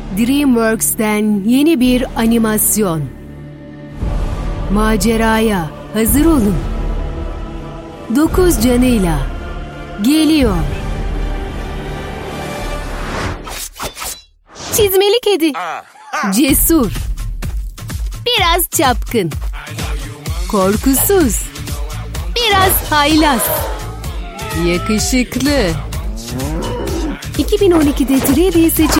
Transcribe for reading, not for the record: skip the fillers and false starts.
DreamWorks'ten yeni bir animasyon. Maceraya hazır olun. 9 canıyla geliyor. Çizmeli kedi. Cesur. Biraz çapkın. Korkusuz. Biraz haylaz. Yakışıklı. 2012'de 3D seçim